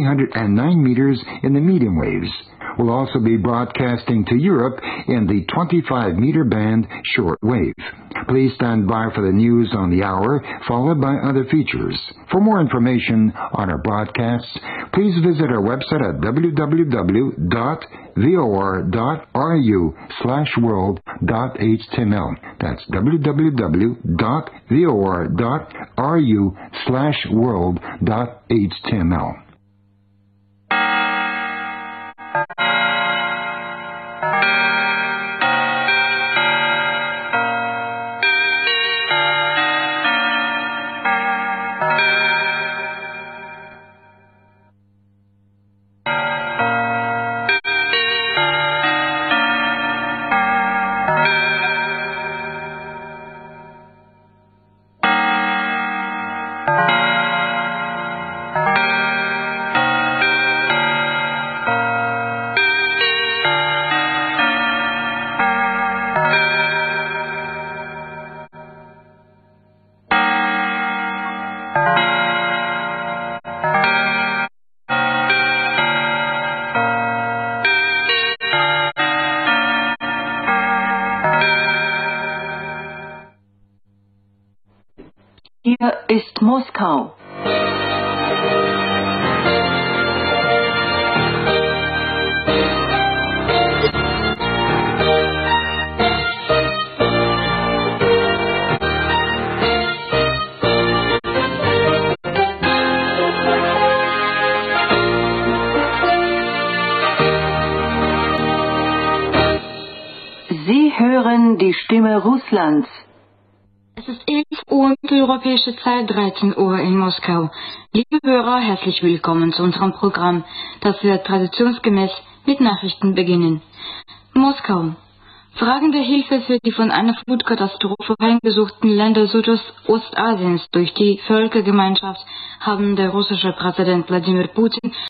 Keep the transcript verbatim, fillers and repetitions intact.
hundred nine meters in the medium waves. We'll also be broadcasting to Europe in the twenty-five meter band short wave. Please stand by for the news on the hour, followed by other features. For more information on our broadcasts, please visit our website at w w w dot vor dot r u slash world dot h t m l. That's w w w dot vor dot r u slash world dot h t m l. Hier ist Moskau. Sie hören die Stimme Russlands. Es ist elf Uhr mitteleuropäische Zeit, dreizehn Uhr in Moskau. Liebe Hörer, herzlich willkommen zu unserem Programm, das wir traditionsgemäß mit Nachrichten beginnen. Moskau. Fragen der Hilfe für die von einer Flutkatastrophe heimgesuchten Länder Südostasiens durch die Völkergemeinschaft haben der russische Präsident Wladimir Putin